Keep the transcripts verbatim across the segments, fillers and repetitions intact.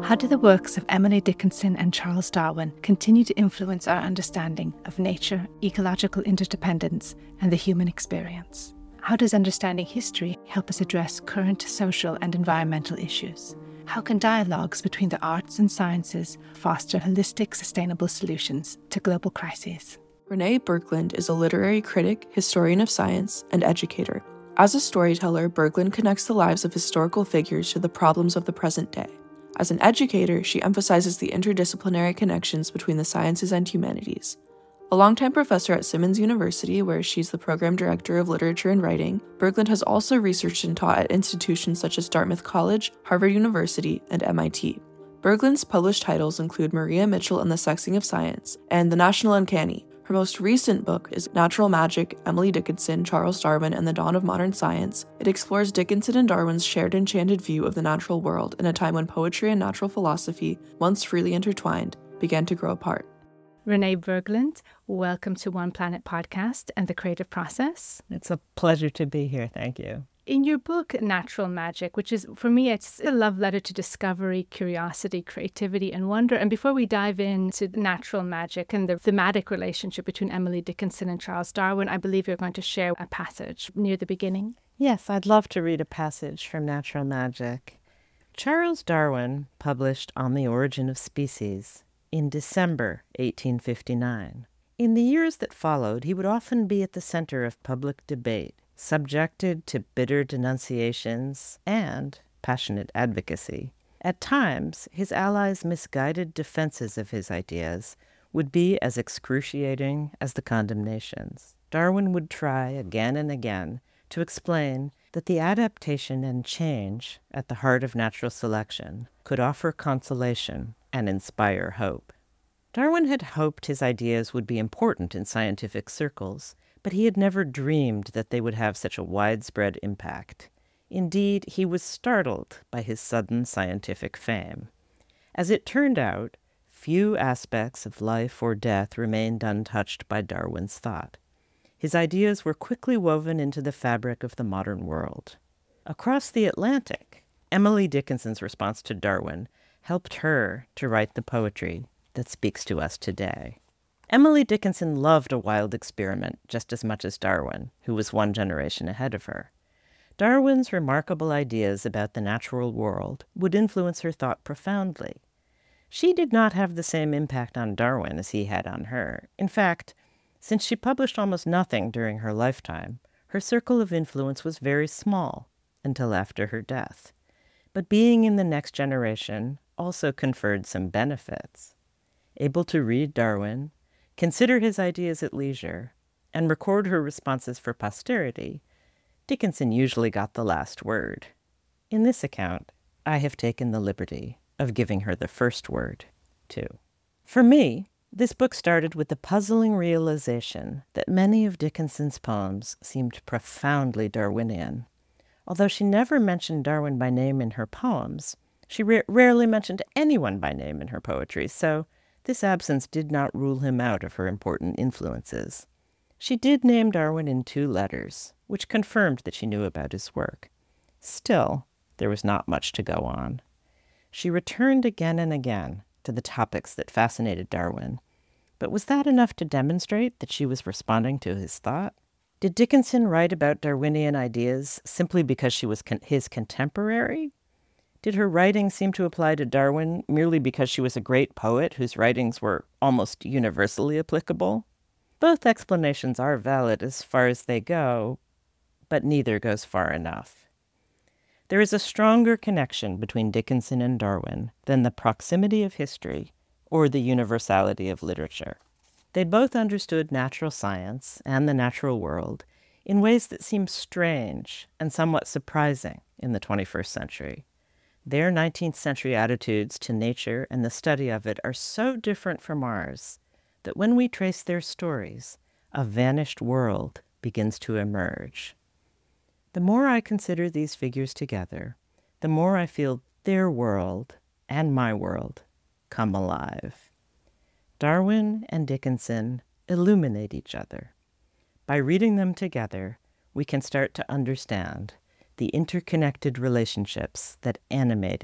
How do the works of Emily Dickinson and Charles Darwin continue to influence our understanding of nature, ecological interdependence, and the human experience? How does understanding history help us address current social and environmental issues? How can dialogues between the arts and sciences foster holistic, sustainable solutions to global crises? Renee Berglund is a literary critic, historian of science, and educator. As a storyteller, Berglund connects the lives of historical figures to the problems of the present day. As an educator, she emphasizes the interdisciplinary connections between the sciences and humanities. A longtime professor at Simmons University, where she's the program director of literature and writing, Berglund has also researched and taught at institutions such as Dartmouth College, Harvard University, and M I T. Berglund's published titles include Maria Mitchell and the Sexing of Science and The National Uncanny. Her most recent book is Natural Magic, Emily Dickinson, Charles Darwin, and the Dawn of Modern Science. It explores Dickinson and Darwin's shared enchanted view of the natural world in a time when poetry and natural philosophy, once freely intertwined, began to grow apart. Renee Berglund, welcome to One Planet Podcast and the Creative Process. It's a pleasure to be here. Thank you. In your book, Natural Magic, which is, for me, it's a love letter to discovery, curiosity, creativity, and wonder. And before we dive into natural magic and the thematic relationship between Emily Dickinson and Charles Darwin, I believe you're going to share a passage near the beginning. Yes, I'd love to read a passage from Natural Magic. Charles Darwin published On the Origin of Species in December eighteen fifty-nine. In the years that followed, he would often be at the center of public debate, subjected to bitter denunciations and passionate advocacy. At times, his allies' misguided defenses of his ideas would be as excruciating as the condemnations. Darwin would try again and again to explain that the adaptation and change at the heart of natural selection could offer consolation and inspire hope. Darwin had hoped his ideas would be important in scientific circles, but he had never dreamed that they would have such a widespread impact. Indeed, he was startled by his sudden scientific fame. As it turned out, few aspects of life or death remained untouched by Darwin's thought. His ideas were quickly woven into the fabric of the modern world. Across the Atlantic, Emily Dickinson's response to Darwin helped her to write the poetry that speaks to us today. Emily Dickinson loved a wild experiment just as much as Darwin, who was one generation ahead of her. Darwin's remarkable ideas about the natural world would influence her thought profoundly. She did not have the same impact on Darwin as he had on her. In fact, since she published almost nothing during her lifetime, her circle of influence was very small until after her death. But being in the next generation also conferred some benefits. Able to read Darwin, consider his ideas at leisure, and record her responses for posterity, Dickinson usually got the last word. In this account, I have taken the liberty of giving her the first word, too. For me, this book started with the puzzling realization that many of Dickinson's poems seemed profoundly Darwinian. Although she never mentioned Darwin by name in her poems, she ra- rarely mentioned anyone by name in her poetry, so this absence did not rule him out of her important influences. She did name Darwin in two letters, which confirmed that she knew about his work. Still, there was not much to go on. She returned again and again to the topics that fascinated Darwin, but was that enough to demonstrate that she was responding to his thought? Did Dickinson write about Darwinian ideas simply because she was con- his contemporary? Did her writing seem to apply to Darwin merely because she was a great poet whose writings were almost universally applicable? Both explanations are valid as far as they go, but neither goes far enough. There is a stronger connection between Dickinson and Darwin than the proximity of history or the universality of literature. They both understood natural science and the natural world in ways that seem strange and somewhat surprising in the twenty-first century. Their nineteenth century attitudes to nature and the study of it are so different from ours that when we trace their stories, a vanished world begins to emerge. The more I consider these figures together, the more I feel their world and my world come alive. Darwin and Dickinson illuminate each other. By reading them together, we can start to understand the interconnected relationships that animated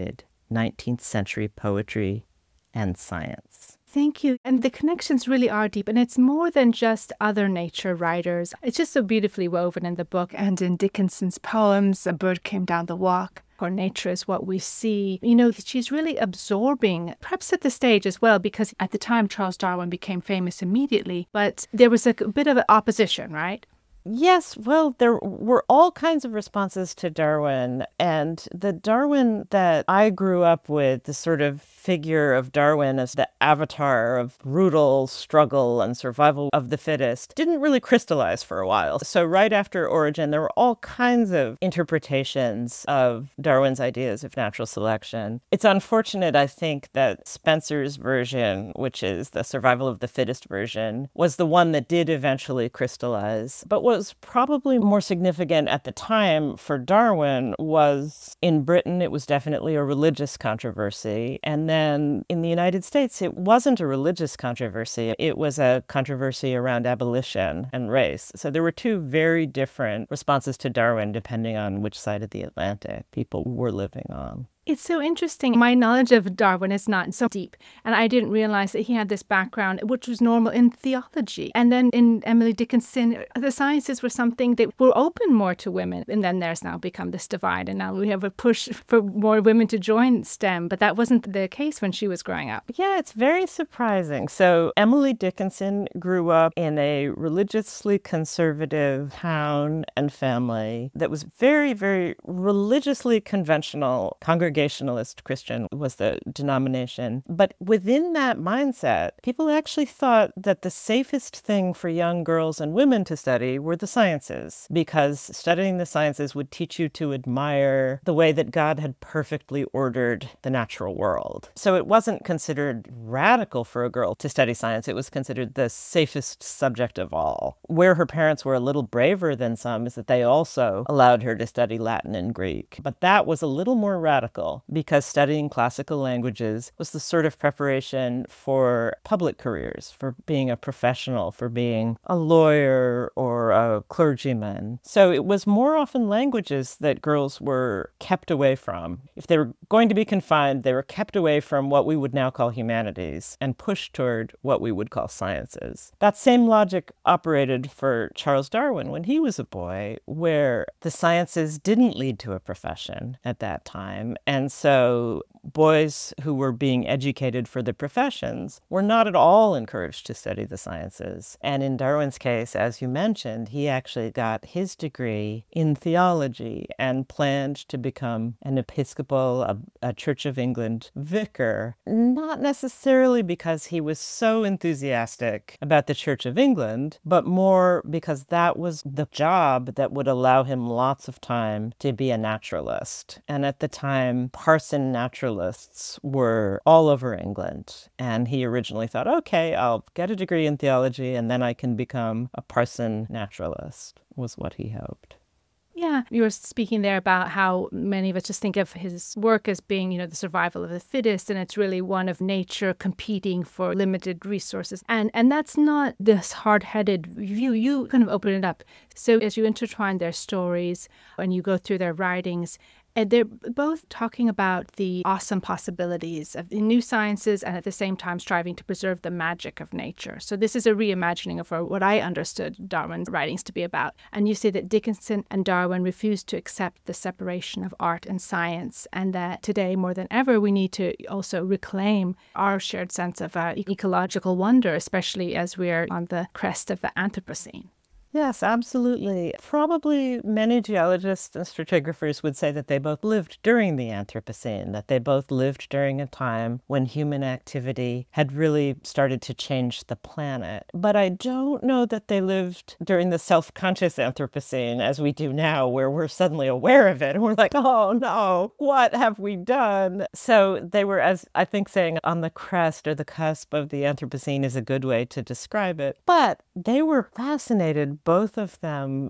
nineteenth century poetry and science. Thank you. And the connections really are deep. And it's more than just other nature writers. It's just so beautifully woven in the book and in Dickinson's poems, A Bird Came Down the Walk, or Nature is What We See. You know, she's really absorbing, perhaps at the stage as well, because at the time Charles Darwin became famous immediately, but there was a bit of opposition, right? Yes, well, there were all kinds of responses to Darwin, and the Darwin that I grew up with, the sort of figure of Darwin as the avatar of brutal struggle and survival of the fittest, didn't really crystallize for a while. So right after Origin, there were all kinds of interpretations of Darwin's ideas of natural selection. It's unfortunate, I think, that Spencer's version, which is the survival of the fittest version, was the one that did eventually crystallize. But what was probably more significant at the time for Darwin was in Britain, it was definitely a religious controversy. And then in the United States, it wasn't a religious controversy. It was a controversy around abolition and race. So there were two very different responses to Darwin depending on which side of the Atlantic people were living on. It's so interesting. My knowledge of Darwin is not so deep, and I didn't realize that he had this background, which was normal in theology. And then in Emily Dickinson, the sciences were something that were open more to women. And then there's now become this divide, and now we have a push for more women to join STEM, but that wasn't the case when she was growing up. Yeah, it's very surprising. So Emily Dickinson grew up in a religiously conservative town and family that was very, very religiously conventional. Congregational Congregationalist Christian was the denomination. But within that mindset, people actually thought that the safest thing for young girls and women to study were the sciences, because studying the sciences would teach you to admire the way that God had perfectly ordered the natural world. So it wasn't considered radical for a girl to study science. It was considered the safest subject of all. Where her parents were a little braver than some is that they also allowed her to study Latin and Greek. But that was a little more radical, because studying classical languages was the sort of preparation for public careers, for being a professional, for being a lawyer or a clergyman. So it was more often languages that girls were kept away from. If they were going to be confined, they were kept away from what we would now call humanities and pushed toward what we would call sciences. That same logic operated for Charles Darwin when he was a boy, where the sciences didn't lead to a profession at that time. And so boys who were being educated for the professions were not at all encouraged to study the sciences. And in Darwin's case, as you mentioned, he actually got his degree in theology and planned to become an Episcopal, a, a Church of England vicar, not necessarily because he was so enthusiastic about the Church of England, but more because that was the job that would allow him lots of time to be a naturalist. And at the time, parson naturalists were all over England. And he originally thought, okay, I'll get a degree in theology and then I can become a parson naturalist, was what he hoped. Yeah, you were speaking there about how many of us just think of his work as being, you know, the survival of the fittest, and it's really one of nature competing for limited resources. And and that's not this hard-headed view. You kind of open it up. So as you intertwine their stories and you go through their writings, and they're both talking about the awesome possibilities of the new sciences and at the same time striving to preserve the magic of nature. So this is a reimagining of what I understood Darwin's writings to be about. And you say that Dickinson and Darwin refused to accept the separation of art and science, and that today more than ever we need to also reclaim our shared sense of uh, ecological wonder, especially as we're on the crest of the Anthropocene. Yes, absolutely. Probably many geologists and stratigraphers would say that they both lived during the Anthropocene, that they both lived during a time when human activity had really started to change the planet. But I don't know that they lived during the self-conscious Anthropocene as we do now, where we're suddenly aware of it and we're like, oh no, what have we done? So they were, as I think saying, on the crest or the cusp of the Anthropocene is a good way to describe it. But they were fascinated both of them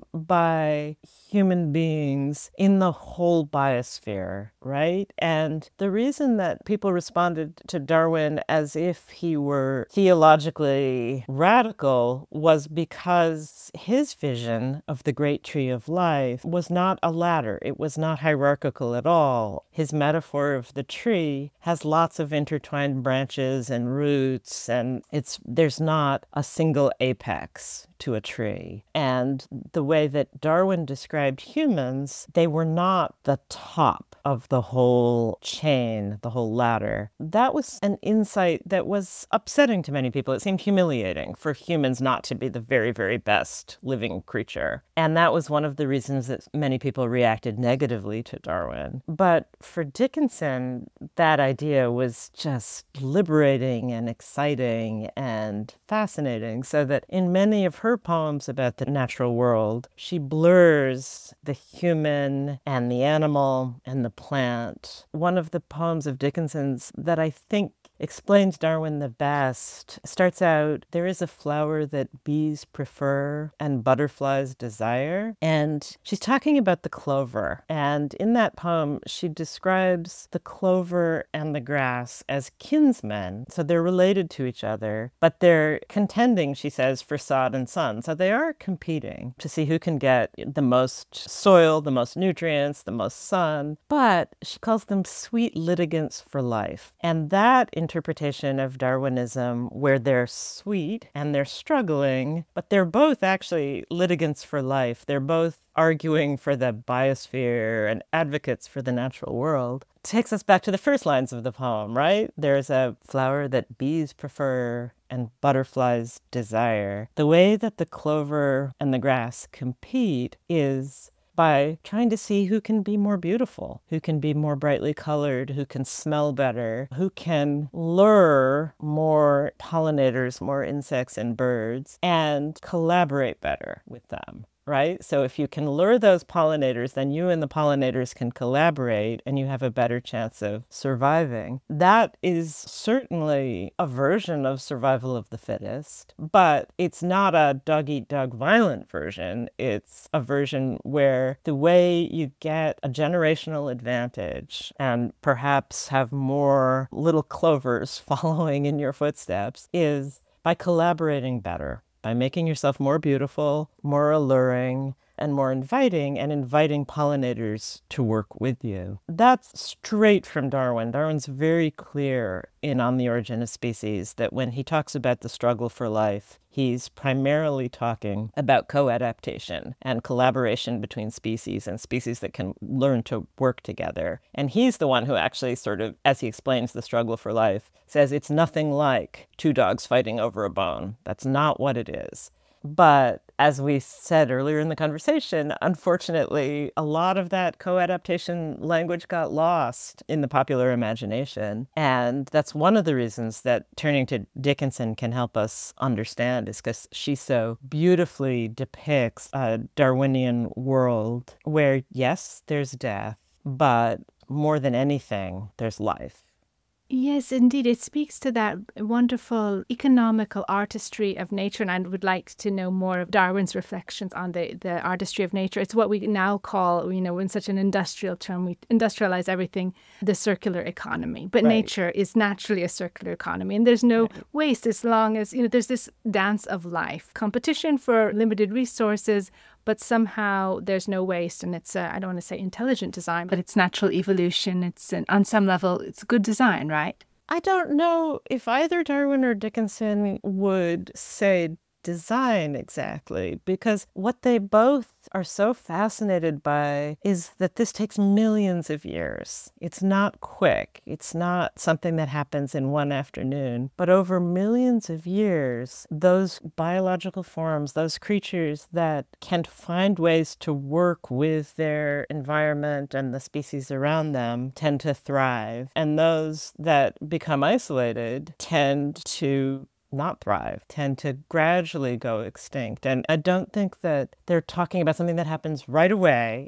by human beings in the whole biosphere, right? And the reason that people responded to Darwin as if he were theologically radical was because his vision of the great tree of life was not a ladder. It was not hierarchical at all. His metaphor of the tree has lots of intertwined branches and roots, and it's there's not a single apex to a tree. And the way that Darwin described humans, they were not the top of the whole chain, the whole ladder. That was an insight that was upsetting to many people. It seemed humiliating for humans not to be the very, very best living creature. And that was one of the reasons that many people reacted negatively to Darwin. But for Dickinson, that idea was just liberating and exciting and fascinating, so that in many of her poems about the natural world, she blurs the human and the animal and the plant. One of the poems of Dickinson's that I think explains Darwin the best starts out, "There is a flower that bees prefer and butterflies desire." And she's talking about the clover. And in that poem, she describes the clover and the grass as kinsmen. So they're related to each other, but they're contending, she says, for sod and sun. So they are competing to see who can get the most soil, the most nutrients, the most sun. But she calls them sweet litigants for life. And that interpretation of Darwinism, where they're sweet and they're struggling, but they're both actually litigants for life. They're both arguing for the biosphere and advocates for the natural world, takes us back to the first lines of the poem, right? There's a flower that bees prefer and butterflies desire. The way that the clover and the grass compete is by trying to see who can be more beautiful, who can be more brightly colored, who can smell better, who can lure more pollinators, more insects and birds, and collaborate better with them. Right? So if you can lure those pollinators, then you and the pollinators can collaborate and you have a better chance of surviving. That is certainly a version of survival of the fittest, but it's not a dog-eat-dog violent version. It's a version where the way you get a generational advantage and perhaps have more little clovers following in your footsteps is by collaborating better, by making yourself more beautiful, more alluring, and more inviting, and inviting pollinators to work with you. That's straight from Darwin. Darwin's very clear in On the Origin of Species that when he talks about the struggle for life, he's primarily talking about co-adaptation and collaboration between species and species that can learn to work together. And he's the one who actually sort of, as he explains the struggle for life, says it's nothing like two dogs fighting over a bone. That's not what it is. But as we said earlier in the conversation, unfortunately, a lot of that co-adaptation language got lost in the popular imagination. And that's one of the reasons that turning to Dickinson can help us understand, is because she so beautifully depicts a Darwinian world where, yes, there's death, but more than anything, there's life. Yes, indeed. It speaks to that wonderful economical artistry of nature, and I would like to know more of Darwin's reflections on the, the artistry of nature. It's what we now call, you know, in such an industrial term, we industrialize everything, the circular economy. But Right. nature is naturally a circular economy, and there's no right. waste as long as, you know, there's this dance of life, competition for limited resources, but somehow there's no waste, and it's, uh, I don't want to say intelligent design, but it's natural evolution. It's, an, on some level, it's good design, right? I don't know if either Darwin or Dickinson would say design exactly, because what they both are so fascinated by is that this takes millions of years. It's not quick. It's not something that happens in one afternoon, but over millions of years, those biological forms, those creatures that can find ways to work with their environment and the species around them tend to thrive. And those that become isolated tend to not thrive, tend to gradually go extinct. And I don't think that they're talking about something that happens right away. It's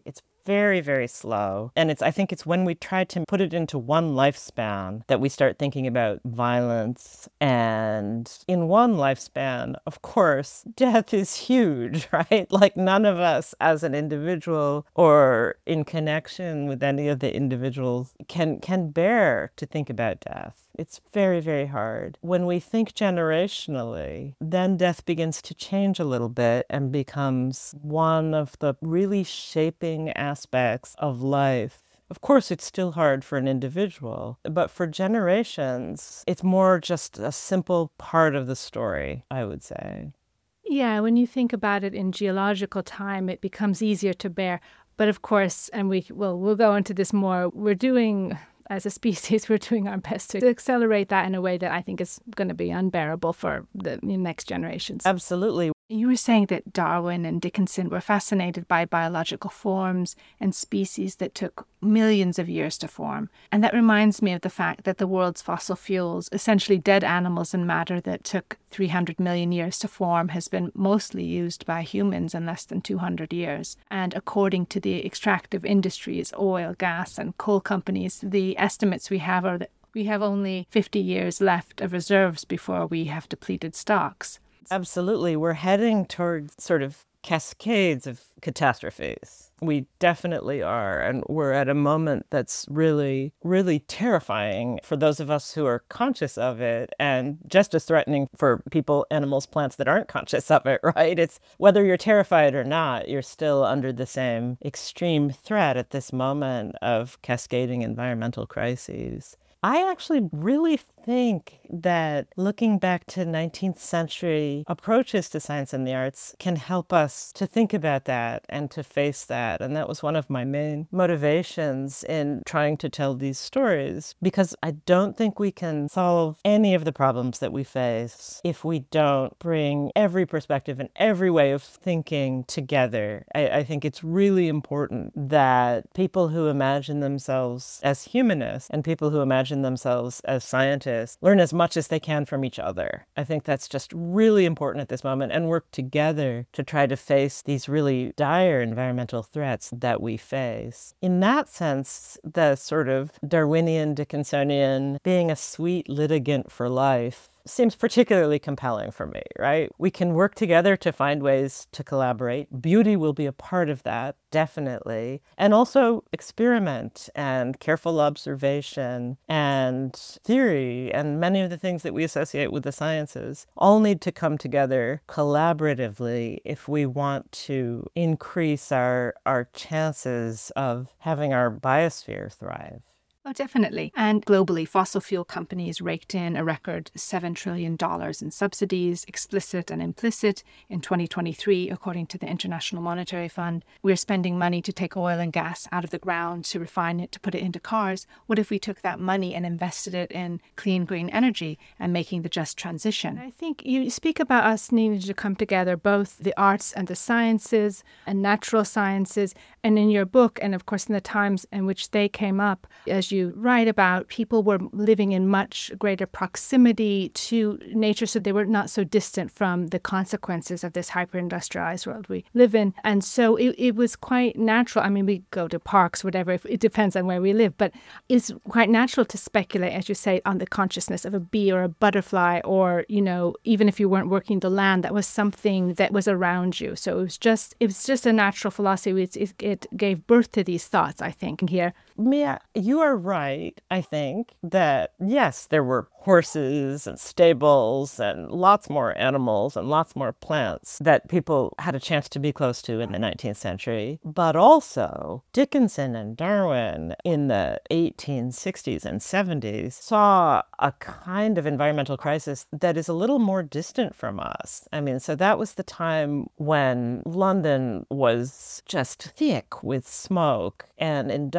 very, very slow. And it's I think it's when we try to put it into one lifespan that we start thinking about violence. And in one lifespan, of course, death is huge, right? Like none of us as an individual or in connection with any of the individuals can can bear to think about death. It's very, very hard. When we think generationally, then death begins to change a little bit and becomes one of the really shaping aspects of life. Of course, it's still hard for an individual, but for generations, it's more just a simple part of the story, I would say. Yeah, when you think about it in geological time, it becomes easier to bear. But of course, and we well, we'll go into this more, we're doing... as a species, we're doing our best to accelerate that in a way that I think is going to be unbearable for the next generations. Absolutely. You were saying that Darwin and Dickinson were fascinated by biological forms and species that took millions of years to form. And that reminds me of the fact that the world's fossil fuels, essentially dead animals and matter that took three hundred million years to form, has been mostly used by humans in less than two hundred years. And according to the extractive industries, oil, gas, and coal companies, the estimates we have are that we have only fifty years left of reserves before we have depleted stocks. Absolutely. We're heading towards sort of cascades of catastrophes. We definitely are. And we're at a moment that's really, really terrifying for those of us who are conscious of it, and just as threatening for people, animals, plants that aren't conscious of it, right? It's whether you're terrified or not, you're still under the same extreme threat at this moment of cascading environmental crises. I actually really think that looking back to nineteenth century approaches to science and the arts can help us to think about that and to face that. And that was one of my main motivations in trying to tell these stories, because I don't think we can solve any of the problems that we face if we don't bring every perspective and every way of thinking together. I, I think it's really important that people who imagine themselves as humanists and people who imagine themselves as scientists learn as much as they can from each other. I think that's just really important at this moment, and work together to try to face these really dire environmental threats that we face. In that sense, the sort of Darwinian, Dickinsonian, being a sweet litigant for life seems particularly compelling for me, right? We can work together to find ways to collaborate. Beauty will be a part of that, definitely. And also experiment and careful observation and theory and many of the things that we associate with the sciences all need to come together collaboratively if we want to increase our, our chances of having our biosphere thrive. Oh, definitely. And globally, fossil fuel companies raked in a record seven trillion dollars in subsidies, explicit and implicit, in twenty twenty-three, according to the International Monetary Fund. We're spending money to take oil and gas out of the ground, to refine it, to put it into cars. What if we took that money and invested it in clean, green energy and making the just transition? I think you speak about us needing to come together, both the arts and the sciences and natural sciences. And in your book, and of course in the times in which they came up, as you write about, people were living in much greater proximity to nature, so they were not so distant from the consequences of this hyper-industrialized world we live in. And so it, it was quite natural. I mean, we go to parks, whatever, it depends on where we live, but it's quite natural to speculate, as you say, on the consciousness of a bee or a butterfly, or, you know, even if you weren't working the land, that was something that was around you. So it was just, it was just a natural philosophy. It, it, it gave birth to these thoughts, I think, here. Mia, you are right, I think, that yes, there were horses and stables and lots more animals and lots more plants that people had a chance to be close to in the nineteenth century. But also, Dickinson and Darwin in the eighteen sixties and seventies saw a kind of environmental crisis that is a little more distant from us. I mean, so that was the time when London was just thick with smoke and industrial pollution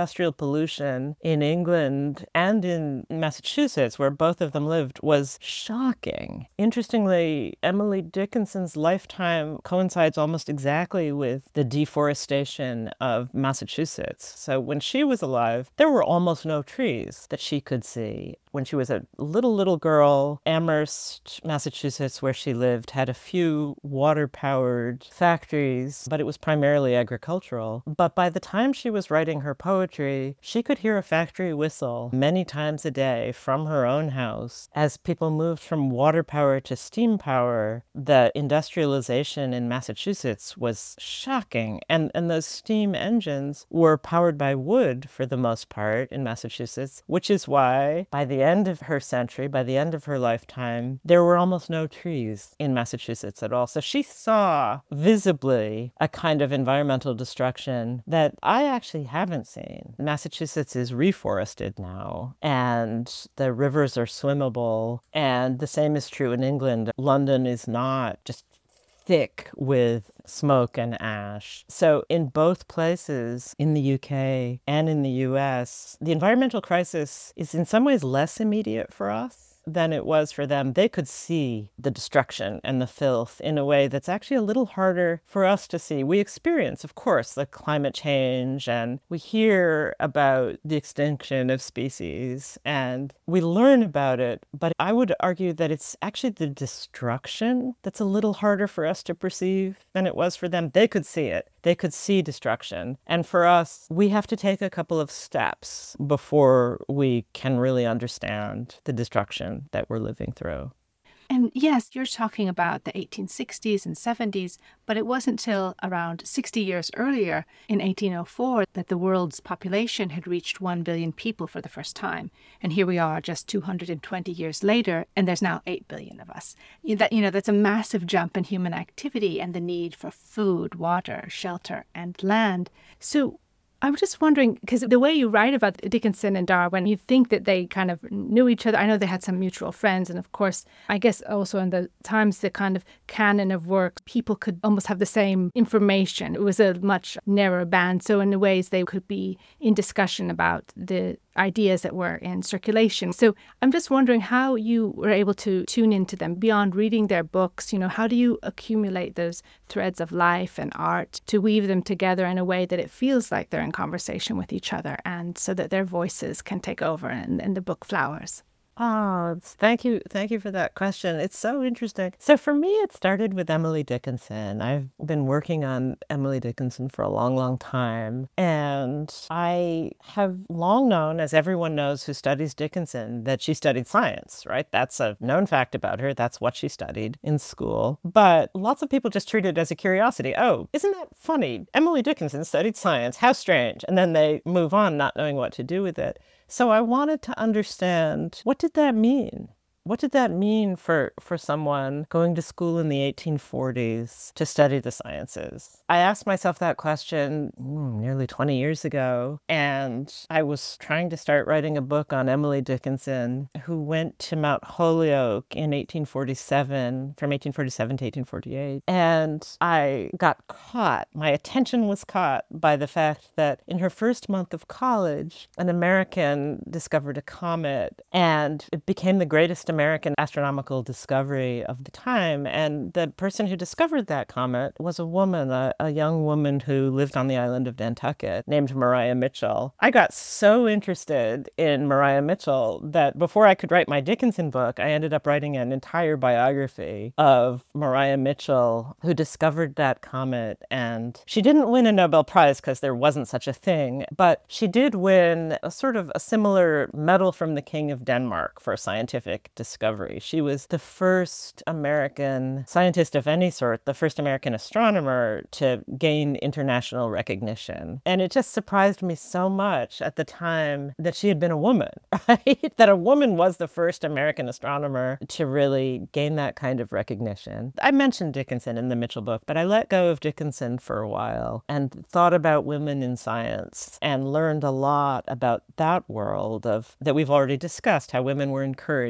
pollution in England and in Massachusetts, where both of them lived, was shocking. Interestingly, Emily Dickinson's lifetime coincides almost exactly with the deforestation of Massachusetts. So when she was alive, there were almost no trees that she could see. When she was a little, little girl, Amherst, Massachusetts, where she lived, had a few water-powered factories, but it was primarily agricultural. But by the time she was writing her poetry, she could hear a factory whistle many times a day from her own house. As people moved from water power to steam power, the industrialization in Massachusetts was shocking. And, and those steam engines were powered by wood for the most part in Massachusetts, which is why by the end of her century, by the end of her lifetime, there were almost no trees in Massachusetts at all. So she saw visibly a kind of environmental destruction that I actually haven't seen. Massachusetts is reforested now, and the rivers are swimmable, and the same is true in England. London is not just thick with smoke and ash. So in both places, in the U K and in the U S, the environmental crisis is in some ways less immediate for us than it was for them. They could see the destruction and the filth in a way that's actually a little harder for us to see. We experience, of course, the climate change, and we hear about the extinction of species, and we learn about it, but I would argue that it's actually the destruction that's a little harder for us to perceive than it was for them. They could see it. They could see destruction. And for us, we have to take a couple of steps before we can really understand the destruction that we're living through. And yes, you're talking about the eighteen sixties and seventies, but it wasn't until around sixty years earlier, in eighteen oh four, that the world's population had reached one billion people for the first time. And here we are just two hundred twenty years later, and there's now eight billion of us. That, you know, that's a massive jump in human activity and the need for food, water, shelter, and land. So I was just wondering, because the way you write about Dickinson and Darwin, you think that they kind of knew each other. I know they had some mutual friends. And of course, I guess also in the times, the kind of canon of work, people could almost have the same information. It was a much narrower band. So in ways, they could be in discussion about the ideas that were in circulation. So I'm just wondering how you were able to tune into them beyond reading their books. You know, how do you accumulate those threads of life and art to weave them together in a way that it feels like they're in conversation with each other, and so that their voices can take over and, and the book flowers? Oh, thank you. Thank you for that question. It's so interesting. So for me, it started with Emily Dickinson. I've been working on Emily Dickinson for a long, long time. And I have long known, as everyone knows who studies Dickinson, that she studied science, right? That's a known fact about her. That's what she studied in school. But lots of people just treat it as a curiosity. Oh, isn't that funny? Emily Dickinson studied science. How strange. And then they move on, not knowing what to do with it. So I wanted to understand, what did that mean? What did that mean for, for someone going to school in the eighteen forties to study the sciences? I asked myself that question mm, nearly twenty years ago, and I was trying to start writing a book on Emily Dickinson, who went to Mount Holyoke in eighteen forty-seven, from eighteen forty-seven to eighteen forty-eight. And I got caught, my attention was caught by the fact that in her first month of college, an American discovered a comet, and it became the greatest American astronomical discovery of the time. And the person who discovered that comet was a woman, a, a young woman who lived on the island of Nantucket named Maria Mitchell. I got so interested in Maria Mitchell that before I could write my Dickinson book, I ended up writing an entire biography of Maria Mitchell, who discovered that comet. And she didn't win a Nobel Prize because there wasn't such a thing, but she did win a sort of a similar medal from the King of Denmark for scientific discovery. Discovery. She was the first American scientist of any sort, the first American astronomer to gain international recognition. And it just surprised me so much at the time that she had been a woman, right? That a woman was the first American astronomer to really gain that kind of recognition. I mentioned Dickinson in the Mitchell book, but I let go of Dickinson for a while and thought about women in science and learned a lot about that world of that we've already discussed, how women were encouraged to study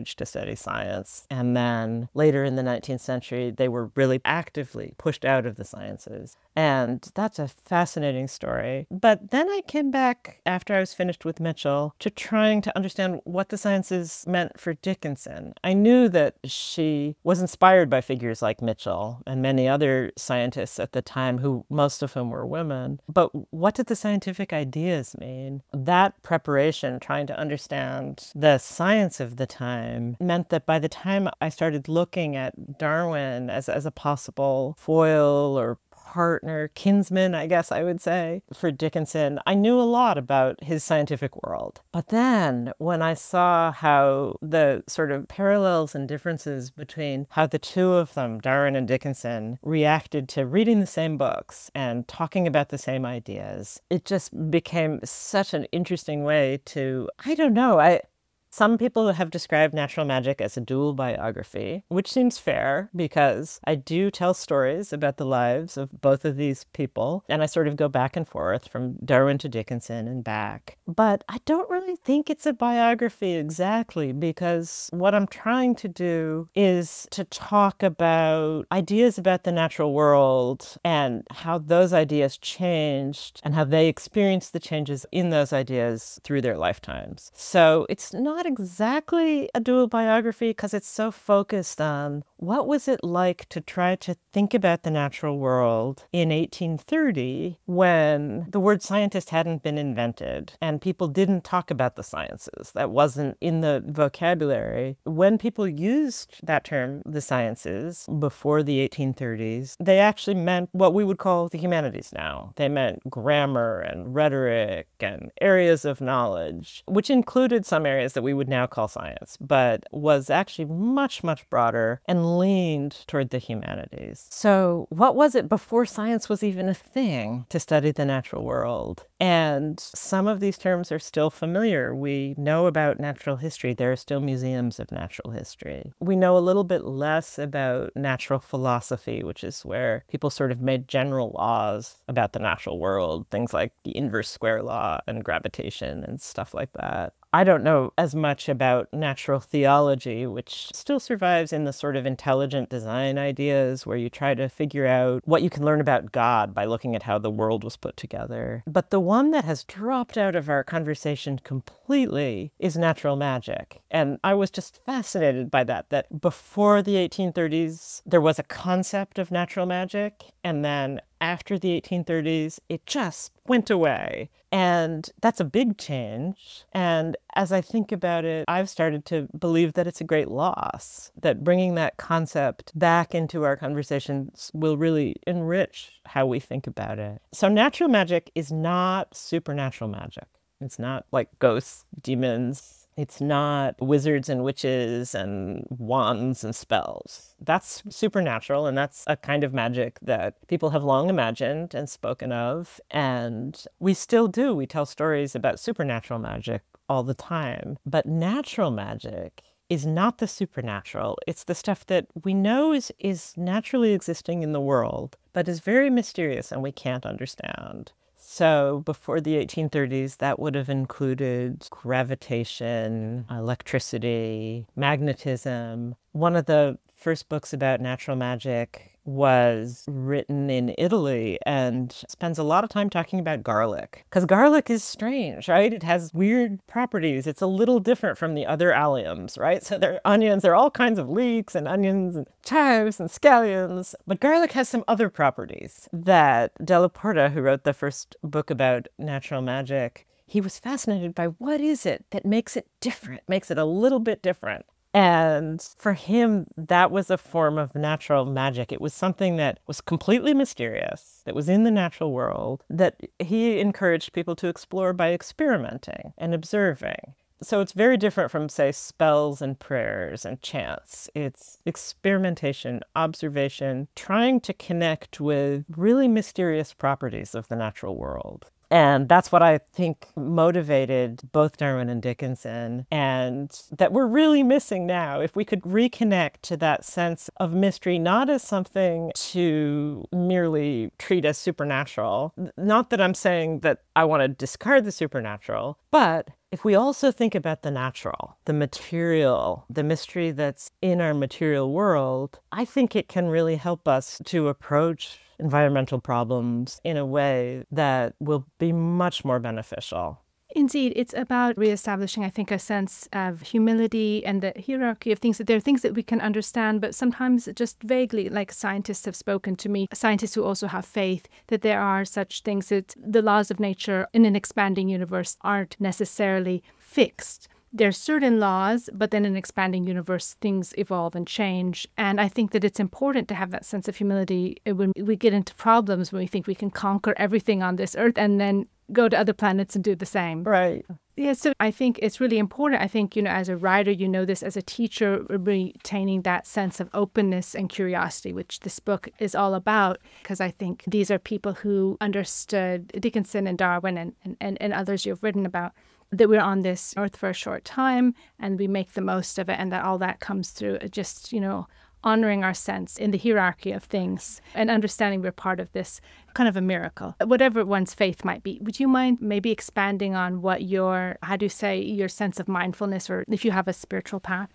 study science. And then later in the nineteenth century, they were really actively pushed out of the sciences. And that's a fascinating story. But then I came back after I was finished with Mitchell to trying to understand what the sciences meant for Dickinson. I knew that she was inspired by figures like Mitchell and many other scientists at the time, who most of whom were women. But what did the scientific ideas mean? That preparation, trying to understand the science of the time, meant that by the time I started looking at Darwin as, as a possible foil or partner, kinsman, I guess I would say, for Dickinson, I knew a lot about his scientific world. But then when I saw how the sort of parallels and differences between how the two of them, Darwin and Dickinson, reacted to reading the same books and talking about the same ideas, it just became such an interesting way to, I don't know, I... Some people have described Natural Magic as a dual biography, which seems fair because I do tell stories about the lives of both of these people, and I sort of go back and forth from Darwin to Dickinson and back. But I don't really think it's a biography exactly, because what I'm trying to do is to talk about ideas about the natural world and how those ideas changed and how they experienced the changes in those ideas through their lifetimes. So it's not exactly a dual biography because it's so focused on what was it like to try to think about the natural world in eighteen thirty when the word scientist hadn't been invented and people didn't talk about the sciences. That wasn't in the vocabulary. When people used that term, the sciences, before the eighteen thirties, they actually meant what we would call the humanities now. They meant grammar and rhetoric and areas of knowledge, which included some areas that we would now call science, but was actually much, much broader and leaned toward the humanities. So what was it before science was even a thing to study the natural world? And some of these terms are still familiar. We know about natural history. There are still museums of natural history. We know a little bit less about natural philosophy, which is where people sort of made general laws about the natural world, things like the inverse square law and gravitation and stuff like that. I don't know as much about natural theology, which still survives in the sort of intelligent design ideas where you try to figure out what you can learn about God by looking at how the world was put together. But the one that has dropped out of our conversation completely is natural magic. And I was just fascinated by that, that before the eighteen thirties, there was a concept of natural magic, and then after the eighteen thirties, it just went away. And that's a big change. And as I think about it, I've started to believe that it's a great loss, that bringing that concept back into our conversations will really enrich how we think about it. So natural magic is not supernatural magic. It's not like ghosts, demons. It's not wizards and witches and wands and spells. That's supernatural, and that's a kind of magic that people have long imagined and spoken of, and we still do. We tell stories about supernatural magic all the time. But natural magic is not the supernatural. It's the stuff that we know is, is naturally existing in the world, but is very mysterious and we can't understand. So before the eighteen thirties, that would have included gravitation, electricity, magnetism. One of the first books about natural magic was written in Italy and spends a lot of time talking about garlic. Because garlic is strange, right? It has weird properties. It's a little different from the other alliums, right? So there are onions, there are all kinds of leeks and onions and chives and scallions. But garlic has some other properties that Della Porta, who wrote the first book about natural magic, he was fascinated by what is it that makes it different, makes it a little bit different. And for him, that was a form of natural magic. It was something that was completely mysterious, that was in the natural world, that he encouraged people to explore by experimenting and observing. So it's very different from, say, spells and prayers and chants. It's experimentation, observation, trying to connect with really mysterious properties of the natural world. And that's what I think motivated both Darwin and Dickinson, and that we're really missing now. If we could reconnect to that sense of mystery, not as something to merely treat as supernatural, not that I'm saying that I want to discard the supernatural, but if we also think about the natural, the material, the mystery that's in our material world, I think it can really help us to approach environmental problems in a way that will be much more beneficial. Indeed, it's about reestablishing, I think, a sense of humility and the hierarchy of things. That there are things that we can understand, but sometimes just vaguely, like scientists have spoken to me, scientists who also have faith, that there are such things that the laws of nature in an expanding universe aren't necessarily fixed. There are certain laws, but then in an expanding universe, things evolve and change. And I think that it's important to have that sense of humility when we get into problems, when we think we can conquer everything on this earth and then go to other planets and do the same. Right. Yeah, so I think it's really important. I think, you know, as a writer, you know this, as a teacher, retaining that sense of openness and curiosity, which this book is all about, because I think these are people who understood Dickinson and Darwin and, and, and others you've written about, that we're on this earth for a short time and we make the most of it, and that all that comes through just, you know, honoring our sense in the hierarchy of things and understanding we're part of this kind of a miracle, whatever one's faith might be. Would you mind maybe expanding on what your, how do you say, your sense of mindfulness, or if you have a spiritual path?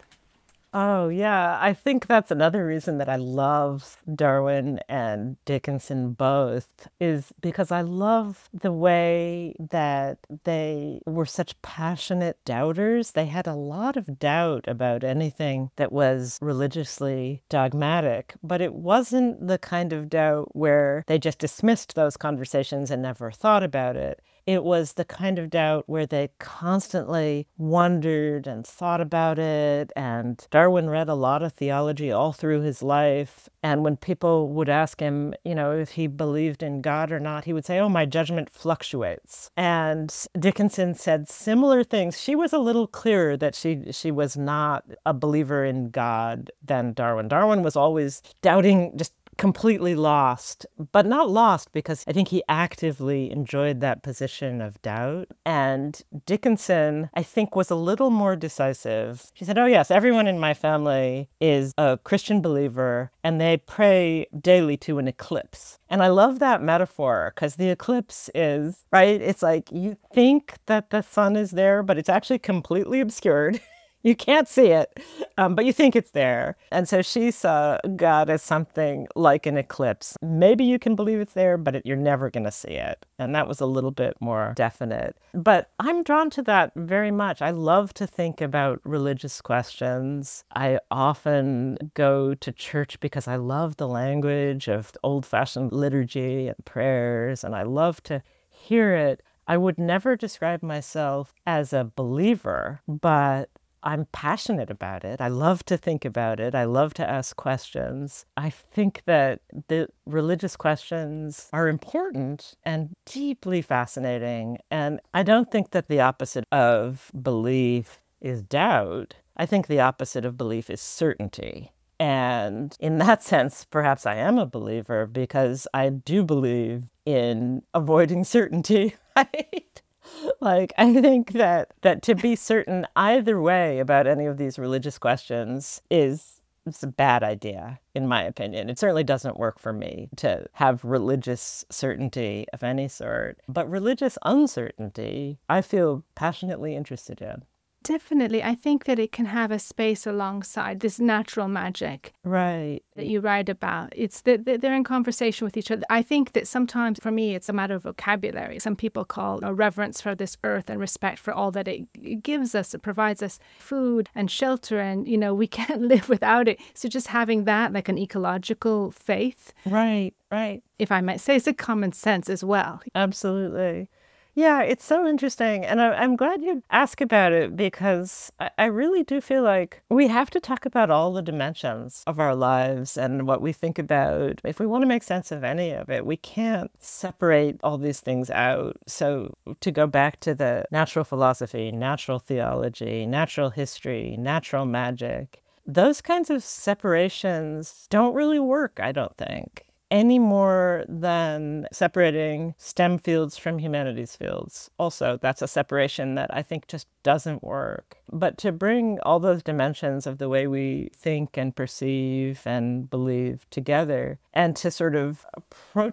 Oh, yeah. I think that's another reason that I love Darwin and Dickinson both, is because I love the way that they were such passionate doubters. They had a lot of doubt about anything that was religiously dogmatic, but it wasn't the kind of doubt where they just dismissed those conversations and never thought about it. It was the kind of doubt where they constantly wondered and thought about it. And Darwin read a lot of theology all through his life. And when people would ask him, you know, if he believed in God or not, he would say, oh, my judgment fluctuates. And Dickinson said similar things. She was a little clearer that she, she was not a believer in God than Darwin. Darwin was always doubting, just completely lost, but not lost because I think he actively enjoyed that position of doubt. And Dickinson, I think, was a little more decisive. She said, oh yes, everyone in my family is a Christian believer and they pray daily to an eclipse. And I love that metaphor because the eclipse is, right, it's like you think that the sun is there, but it's actually completely obscured. You can't see it, um, but you think it's there. And so she saw God as something like an eclipse. Maybe you can believe it's there, but it, you're never going to see it. And that was a little bit more definite. But I'm drawn to that very much. I love to think about religious questions. I often go to church because I love the language of old-fashioned liturgy and prayers, and I love to hear it. I would never describe myself as a believer, but I'm passionate about it. I love to think about it. I love to ask questions. I think that the religious questions are important and deeply fascinating. And I don't think that the opposite of belief is doubt. I think the opposite of belief is certainty. And in that sense, perhaps I am a believer because I do believe in avoiding certainty, right? Like, I think that, that to be certain either way about any of these religious questions is it's a bad idea, in my opinion. It certainly doesn't work for me to have religious certainty of any sort. But religious uncertainty, I feel passionately interested in. Definitely. I think that it can have a space alongside this natural magic. Right. That you write about. It's that they're in conversation with each other. I think that sometimes, for me, it's a matter of vocabulary. Some people call a reverence for this earth and respect for all that it gives us. It provides us food and shelter, and, you know, we can't live without it. So just having that, like an ecological faith. Right, right. If I might say, it's a common sense as well. Absolutely. Yeah, it's so interesting. And I, I'm glad you asked about it because I, I really do feel like we have to talk about all the dimensions of our lives and what we think about. If we want to make sense of any of it, we can't separate all these things out. So to go back to the natural philosophy, natural theology, natural history, natural magic, those kinds of separations don't really work, I don't think, any more than separating STEM fields from humanities fields. Also, that's a separation that I think just doesn't work. But to bring all those dimensions of the way we think and perceive and believe together, and to sort of approach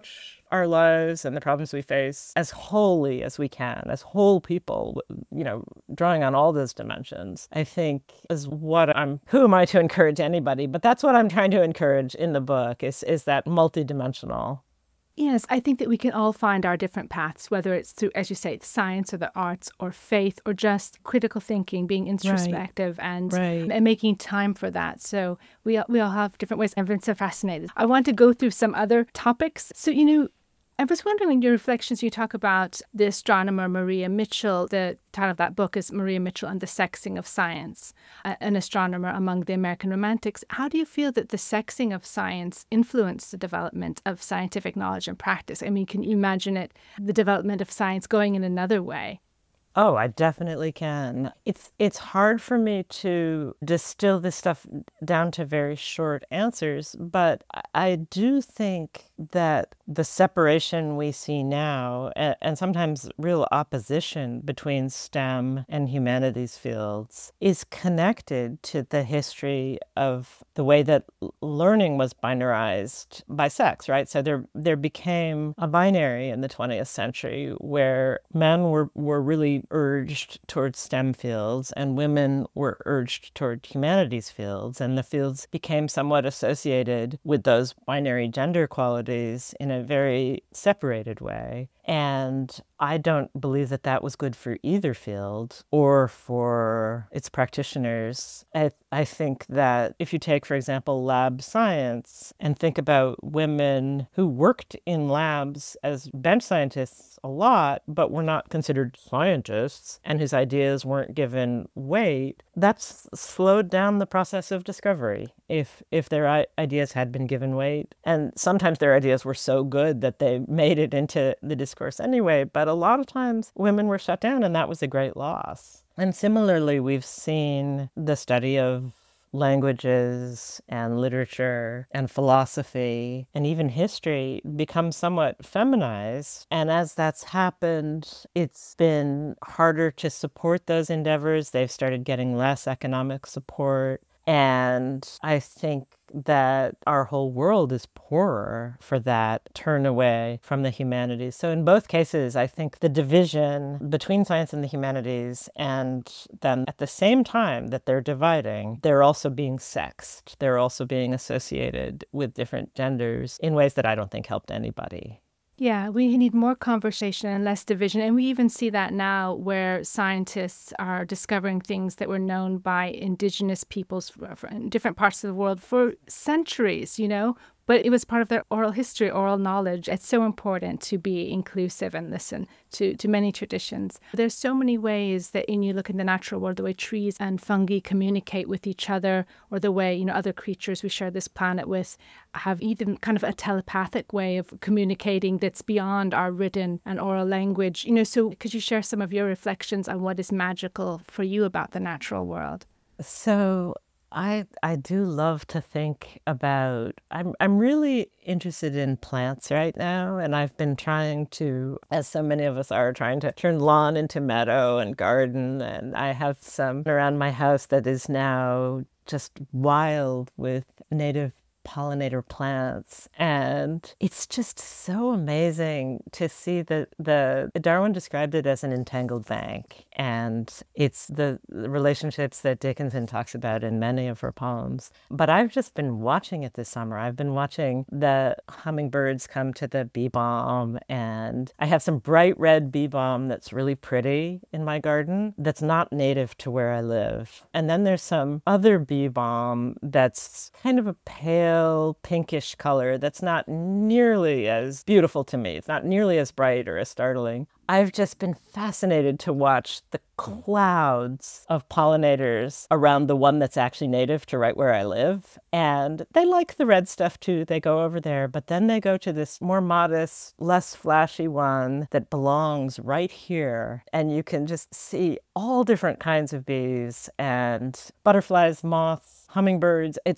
our lives and the problems we face as wholly as we can, as whole people, you know, drawing on all those dimensions, I think is what I'm, who am I to encourage anybody? But that's what I'm trying to encourage in the book is, is that multidimensional. Yes, I think that we can all find our different paths, whether it's through, as you say, science or the arts or faith or just critical thinking, being introspective right. And, right. and making time for that. So we all, we all have different ways. I've been so fascinated. I want to go through some other topics. So, you know, I was wondering in your reflections, you talk about the astronomer Maria Mitchell. The title of that book is Maria Mitchell and the Sexing of Science, an astronomer among the American Romantics. How do you feel that the sexing of science influenced the development of scientific knowledge and practice? I mean, can you imagine it, the development of science going in another way? Oh, I definitely can. It's it's hard for me to distill this stuff down to very short answers, but I do think that the separation we see now, and, and sometimes real opposition between STEM and humanities fields, is connected to the history of the way that learning was binarized by sex, right? So there there became a binary in the twentieth century where men were, were really urged towards STEM fields and women were urged toward humanities fields, and the fields became somewhat associated with those binary gender qualities in a very separated way. And I don't believe that that was good for either field or for its practitioners. I, I think that if you take, for example, lab science and think about women who worked in labs as bench scientists a lot, but were not considered scientists and whose ideas weren't given weight, that's slowed down the process of discovery if if their I- ideas had been given weight. And sometimes their ideas were so good that they made it into the discourse anyway, but a lot of times women were shut down, and that was a great loss. And similarly, we've seen the study of languages and literature and philosophy and even history become somewhat feminized. And as that's happened, it's been harder to support those endeavors. They've started getting less economic support. And I think that our whole world is poorer for that turn away from the humanities. So in both cases, I think the division between science and the humanities, and then at the same time that they're dividing, they're also being sexed. They're also being associated with different genders in ways that I don't think helped anybody. Yeah, we need more conversation and less division. And we even see that now where scientists are discovering things that were known by indigenous peoples in different parts of the world for centuries, you know, but it was part of their oral history, oral knowledge. It's so important to be inclusive and listen to, to many traditions. There's so many ways that when you look in the natural world, the way trees and fungi communicate with each other, or the way, you know, other creatures we share this planet with have even kind of a telepathic way of communicating that's beyond our written and oral language. You know, so could you share some of your reflections on what is magical for you about the natural world? So I I do love to think about, I'm I'm really interested in plants right now, and I've been trying to, as so many of us are, trying to turn lawn into meadow and garden, and I have some around my house that is now just wild with native pollinator plants. And it's just so amazing to see that the Darwin described it as an entangled bank. And it's the relationships that Dickinson talks about in many of her poems. But I've just been watching it this summer. I've been watching the hummingbirds come to the bee balm, and I have some bright red bee balm that's really pretty in my garden that's not native to where I live. And then there's some other bee balm that's kind of a pale pinkish color that's not nearly as beautiful to me. It's not nearly as bright or as startling. I've just been fascinated to watch the clouds of pollinators around the one that's actually native to right where I live. And they like the red stuff too. They go over there, but then they go to this more modest, less flashy one that belongs right here. And you can just see all different kinds of bees and butterflies, moths, hummingbirds. It just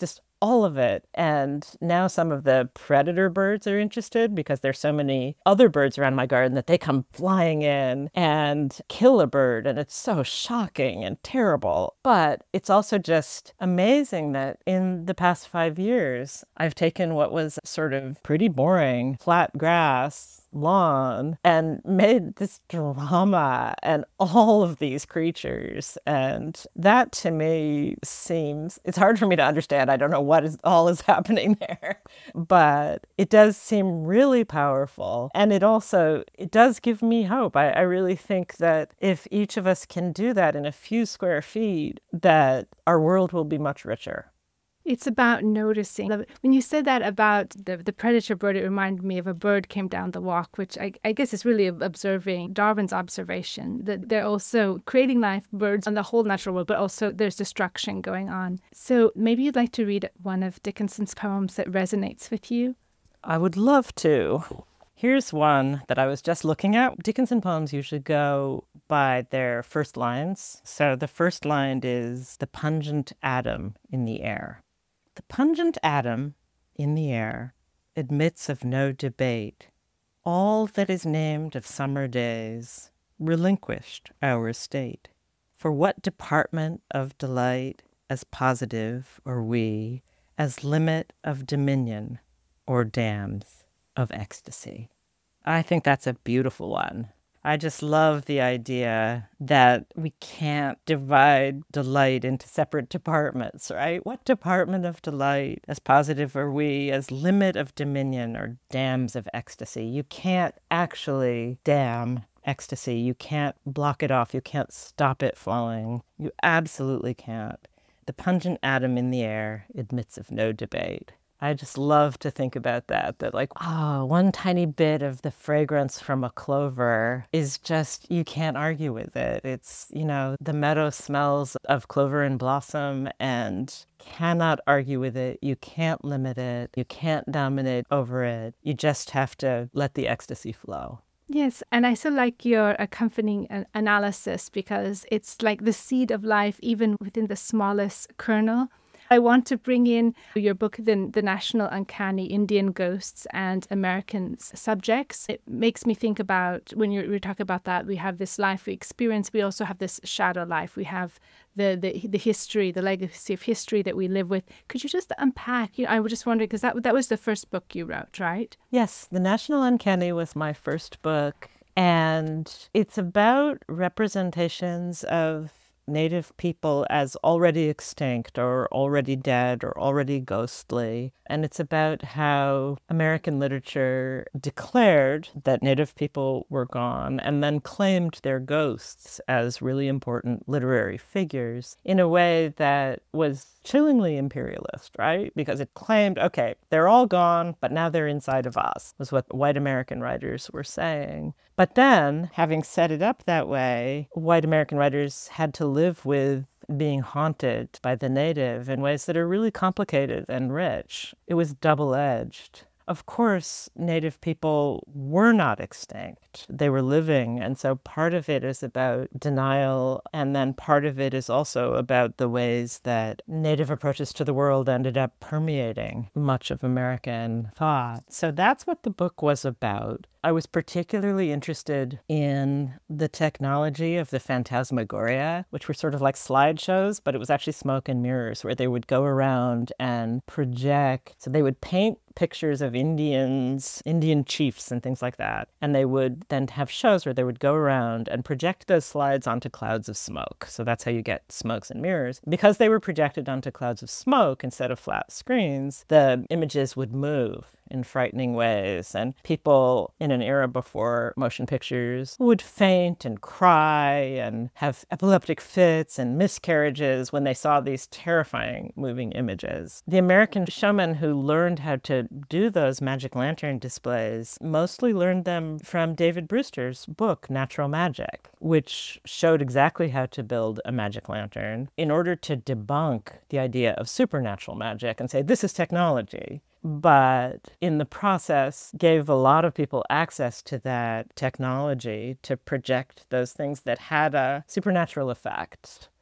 all of it. And now some of the predator birds are interested because there's so many other birds around my garden that they come flying in and kill a bird. And it's so shocking and terrible. But it's also just amazing that in the past five years, I've taken what was sort of pretty boring flat grass lawn and made this drama and all of these creatures. And that to me seems, it's hard for me to understand. I don't know what is all is happening there, but it does seem really powerful. And it also, it does give me hope. I, I really think that if each of us can do that in a few square feet, that our world will be much richer. It's about noticing. When you said that about the, the predator bird, it reminded me of a bird came down the walk, which I, I guess is really observing Darwin's observation, that they're also creating life, birds, on the whole natural world, but also there's destruction going on. So maybe you'd like to read one of Dickinson's poems that resonates with you? I would love to. Here's one that I was just looking at. Dickinson poems usually go by their first lines. So the first line is, "The pungent atom in the air." The pungent atom in the air admits of no debate. All that is named of summer days relinquished our estate. For what department of delight as positive or we, as limit of dominion or dams of ecstasy? I think that's a beautiful one. I just love the idea that we can't divide delight into separate departments, right? What department of delight, as positive are we, as limit of dominion or dams of ecstasy? You can't actually dam ecstasy. You can't block it off. You can't stop it flowing. You absolutely can't. The pungent atom in the air admits of no debate. I just love to think about that, that like, oh, one tiny bit of the fragrance from a clover is just, you can't argue with it. It's, you know, the meadow smells of clover and blossom and cannot argue with it. You can't limit it. You can't dominate over it. You just have to let the ecstasy flow. Yes, and I so like your accompanying analysis because it's like the seed of life, even within the smallest kernel. I want to bring in your book, The, the National Uncanny, Indian Ghosts and American Subjects. It makes me think about, when you're, we talk about that, we have this life we experience, we also have this shadow life. We have the, the, the history, the legacy of history that we live with. Could you just unpack? You know, I was just wondering, because that, that was the first book you wrote, right? Yes, The National Uncanny was my first book, and it's about representations of Native people as already extinct or already dead or already ghostly. And it's about how American literature declared that Native people were gone and then claimed their ghosts as really important literary figures in a way that was chillingly imperialist, right? Because it claimed, okay, they're all gone, but now they're inside of us, was what white American writers were saying. But then, having set it up that way, white American writers had to live with being haunted by the native in ways that are really complicated and rich. It was double-edged. Of course, Native people were not extinct. They were living, and so part of it is about denial, and then part of it is also about the ways that Native approaches to the world ended up permeating much of American thought. So that's what the book was about. I was particularly interested in the technology of the phantasmagoria, which were sort of like slideshows, but it was actually smoke and mirrors, where they would go around and project. So they would paint pictures of Indians, Indian chiefs and things like that. And they would then have shows where they would go around and project those slides onto clouds of smoke. So that's how you get smokes and mirrors. Because they were projected onto clouds of smoke instead of flat screens, the images would move in frightening ways. And people in an era before motion pictures would faint and cry and have epileptic fits and miscarriages when they saw these terrifying moving images. The American showmen who learned how to do those magic lantern displays mostly learned them from David Brewster's book, Natural Magic, which showed exactly how to build a magic lantern in order to debunk the idea of supernatural magic and say, this is technology. But in the process gave a lot of people access to that technology to project those things that had a supernatural effect.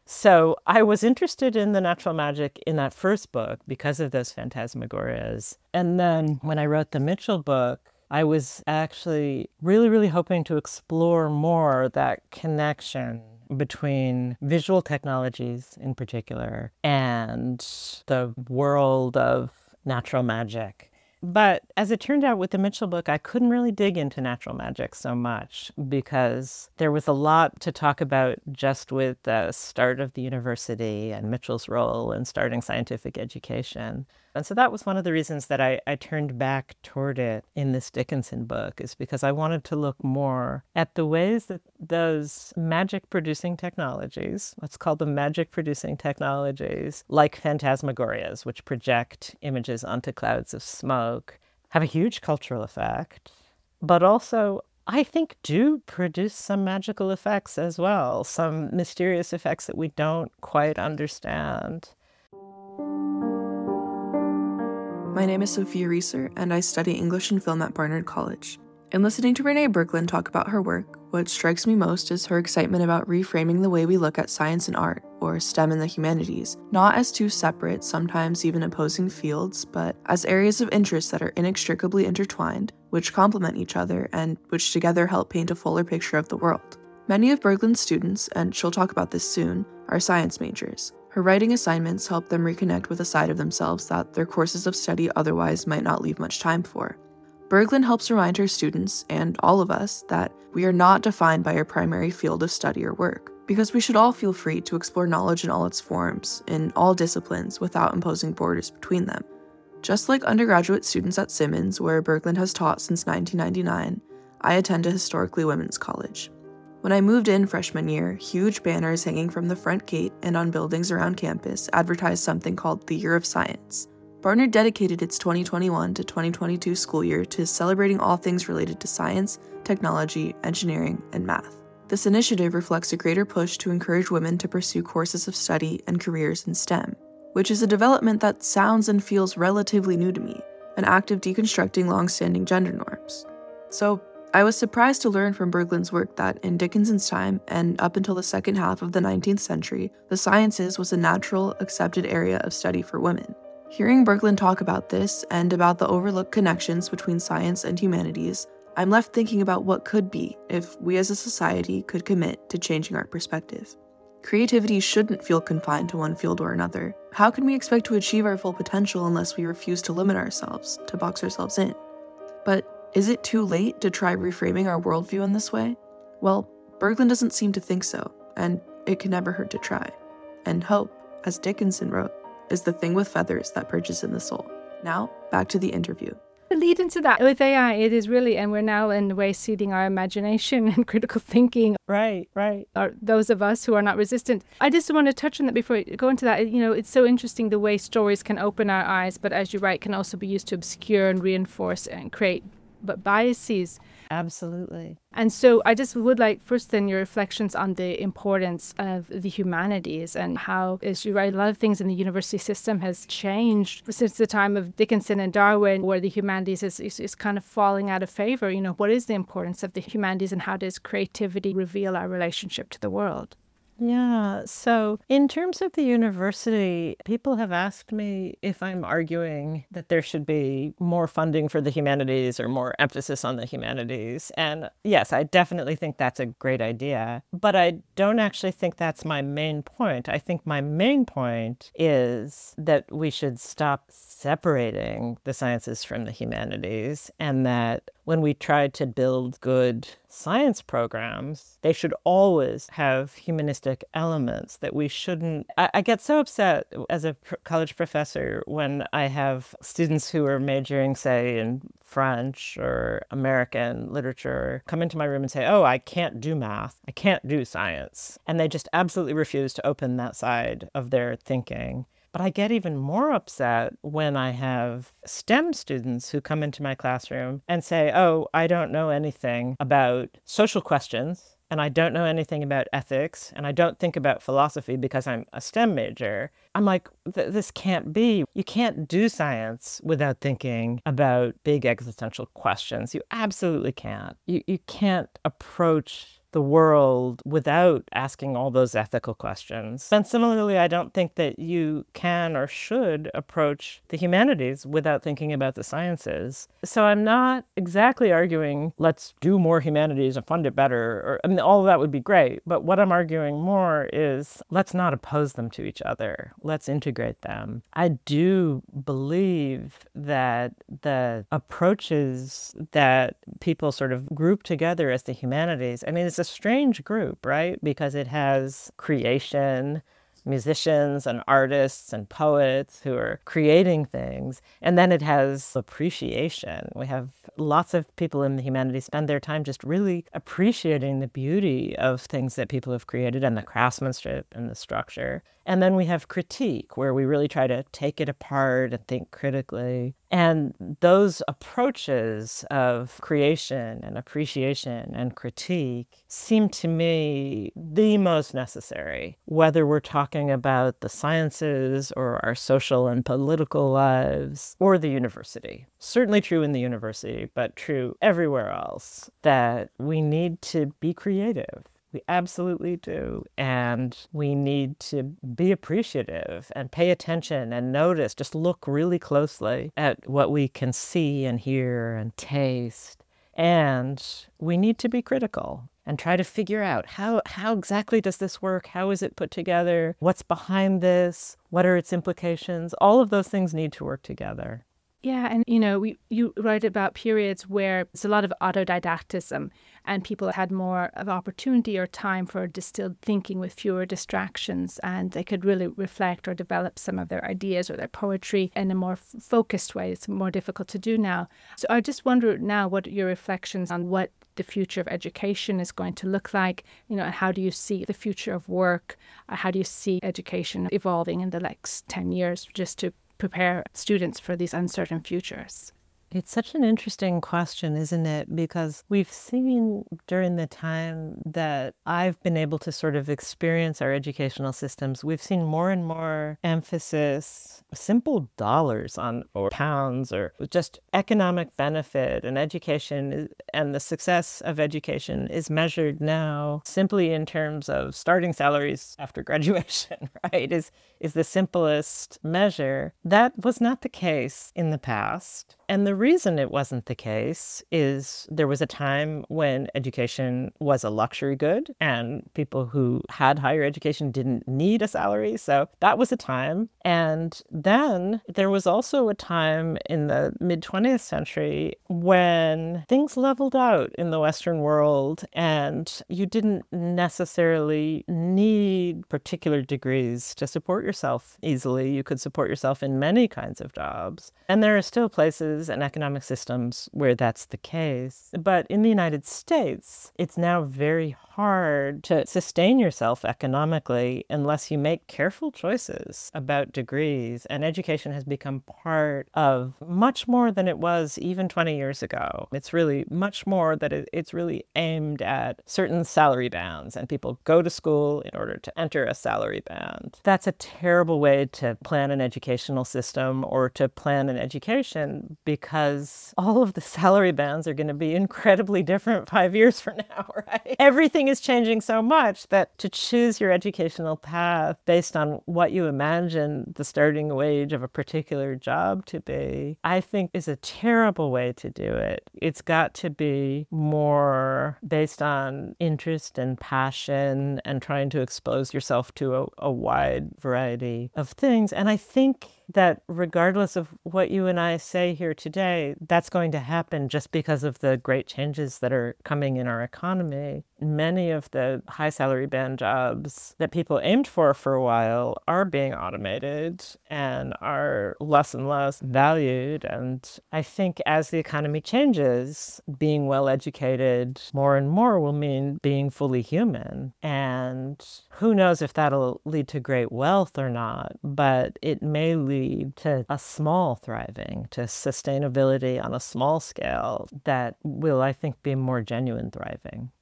So I was interested in the natural magic in that first book because of those phantasmagorias. And then when I wrote the Mitchell book, I was actually really, really hoping to explore more that connection between visual technologies in particular and the world of natural magic. But as it turned out with the Mitchell book, I couldn't really dig into natural magic so much because there was a lot to talk about just with the start of the university and Mitchell's role in starting scientific education. And so that was one of the reasons that I, I turned back toward it in this Dickinson book, is because I wanted to look more at the ways that those magic-producing technologies, let's call them magic-producing technologies, like phantasmagorias, which project images onto clouds of smoke, have a huge cultural effect, but also I think do produce some magical effects as well, some mysterious effects that we don't quite understand. My name is Sophia Reeser, and I study English and film at Barnard College. In listening to Renee Berglund talk about her work, what strikes me most is her excitement about reframing the way we look at science and art, or STEM and the humanities, not as two separate, sometimes even opposing fields, but as areas of interest that are inextricably intertwined, which complement each other, and which together help paint a fuller picture of the world. Many of Berglund's students, and she'll talk about this soon, are science majors. Her writing assignments help them reconnect with a side of themselves that their courses of study otherwise might not leave much time for. Berglund helps remind her students, and all of us, that we are not defined by our primary field of study or work, because we should all feel free to explore knowledge in all its forms, in all disciplines, without imposing borders between them. Just like undergraduate students at Simmons, where Berglund has taught since nineteen ninety-nine, I attend a historically women's college. When I moved in freshman year, huge banners hanging from the front gate and on buildings around campus advertised something called the Year of Science. Barnard dedicated its twenty twenty-one to twenty twenty-two school year to celebrating all things related to science, technology, engineering, and math. This initiative reflects a greater push to encourage women to pursue courses of study and careers in STEM, which is a development that sounds and feels relatively new to me, an act of deconstructing long-standing gender norms. So, I was surprised to learn from Berglund's work that in Dickinson's time, and up until the second half of the nineteenth century, the sciences was a natural, accepted area of study for women. Hearing Berglund talk about this, and about the overlooked connections between science and humanities, I'm left thinking about what could be if we as a society could commit to changing our perspective. Creativity shouldn't feel confined to one field or another. How can we expect to achieve our full potential unless we refuse to limit ourselves, to box ourselves in? But is it too late to try reframing our worldview in this way? Well, Berglund doesn't seem to think so, and it can never hurt to try. And hope, as Dickinson wrote, is the thing with feathers that perches in the soul. Now, back to the interview. To lead into that, with A I, it is really, and we're now in a way seeding our imagination and critical thinking. Right, right. Or those of us who are not resistant. I just want to touch on that before I go into that. You know, it's so interesting the way stories can open our eyes, but as you write, can also be used to obscure and reinforce and create but biases. Absolutely. And so I just would like first then your reflections on the importance of the humanities and how, as you write, a lot of things in the university system has changed since the time of Dickinson and Darwin, where the humanities is, is, is kind of falling out of favor. You know, what is the importance of the humanities and how does creativity reveal our relationship to the world? Yeah, so in terms of the university, people have asked me if I'm arguing that there should be more funding for the humanities or more emphasis on the humanities. And yes, I definitely think that's a great idea, but I don't actually think that's my main point. I think my main point is that we should stop separating the sciences from the humanities, and that when we try to build good science programs, they should always have humanistic elements, that we shouldn't... I, I get so upset as a pr- college professor when I have students who are majoring, say, in French or American literature come into my room and say, oh, I can't do math, I can't do science. And they just absolutely refuse to open that side of their thinking. But I get even more upset when I have STEM students who come into my classroom and say, oh, I don't know anything about social questions, and I don't know anything about ethics, and I don't think about philosophy because I'm a STEM major. I'm like, this can't be. You can't do science without thinking about big existential questions. You absolutely can't. You, you can't approach the world without asking all those ethical questions. And similarly, I don't think that you can or should approach the humanities without thinking about the sciences. So I'm not exactly arguing, let's do more humanities and fund it better. Or, I mean, all of that would be great. But what I'm arguing more is let's not oppose them to each other. Let's integrate them. I do believe that the approaches that people sort of group together as the humanities, I mean, it's a strange group, right? Because it has creation, musicians and artists and poets who are creating things. And then it has appreciation. We have lots of people in the humanities spend their time just really appreciating the beauty of things that people have created and the craftsmanship and the structure. And then we have critique, where we really try to take it apart and think critically. And those approaches of creation and appreciation and critique seem to me the most necessary, whether we're talking about the sciences or our social and political lives or the university. Certainly true in the university, but true everywhere else, that we need to be creative. We absolutely do. And we need to be appreciative and pay attention and notice, just look really closely at what we can see and hear and taste. And we need to be critical and try to figure out how, how exactly does this work? How is it put together? What's behind this? What are its implications? All of those things need to work together. Yeah, and you know, we you write about periods where there's a lot of autodidactism and people had more of opportunity or time for distilled thinking with fewer distractions, and they could really reflect or develop some of their ideas or their poetry in a more f- focused way. It's more difficult to do now. So I just wonder now what your reflections on what the future of education is going to look like, you know, and how do you see the future of work? Uh, How do you see education evolving in the next ten years, just to prepare students for these uncertain futures? It's such an interesting question, isn't it? Because we've seen during the time that I've been able to sort of experience our educational systems, we've seen more and more emphasis, simple dollars on, or pounds, or just economic benefit, and education and the success of education is measured now simply in terms of starting salaries after graduation, right? Is is the simplest measure. That was not the case in the past. And the reason it wasn't the case is there was a time when education was a luxury good and people who had higher education didn't need a salary. So that was a time. And then there was also a time in the mid-twentieth century when things leveled out in the Western world and you didn't necessarily need particular degrees to support yourself easily. You could support yourself in many kinds of jobs. And there are still places and economic systems where that's the case. But in the United States, it's now very hard to sustain yourself economically unless you make careful choices about degrees. And education has become part of much more than it was even twenty years ago. It's really much more that it, it's really aimed at certain salary bands, and people go to school in order to enter a salary band. That's a terrible way to plan an educational system or to plan an education, because all of the salary bands are going to be incredibly different five years from now, right? Everything is changing so much that to choose your educational path based on what you imagine the starting wage of a particular job to be, I think is a terrible way to do it. It's got to be more based on interest and passion and trying to expose yourself to a, a wide variety of things. And I think that regardless of what you and I say here today, that's going to happen just because of the great changes that are coming in our economy. Many of the high salary band jobs that people aimed for for a while are being automated and are less and less valued. And I think as the economy changes, being well educated more and more will mean being fully human. And who knows if that'll lead to great wealth or not, but it may lead to a small thriving, to sustainability on a small scale that will, I think, be more genuine thriving.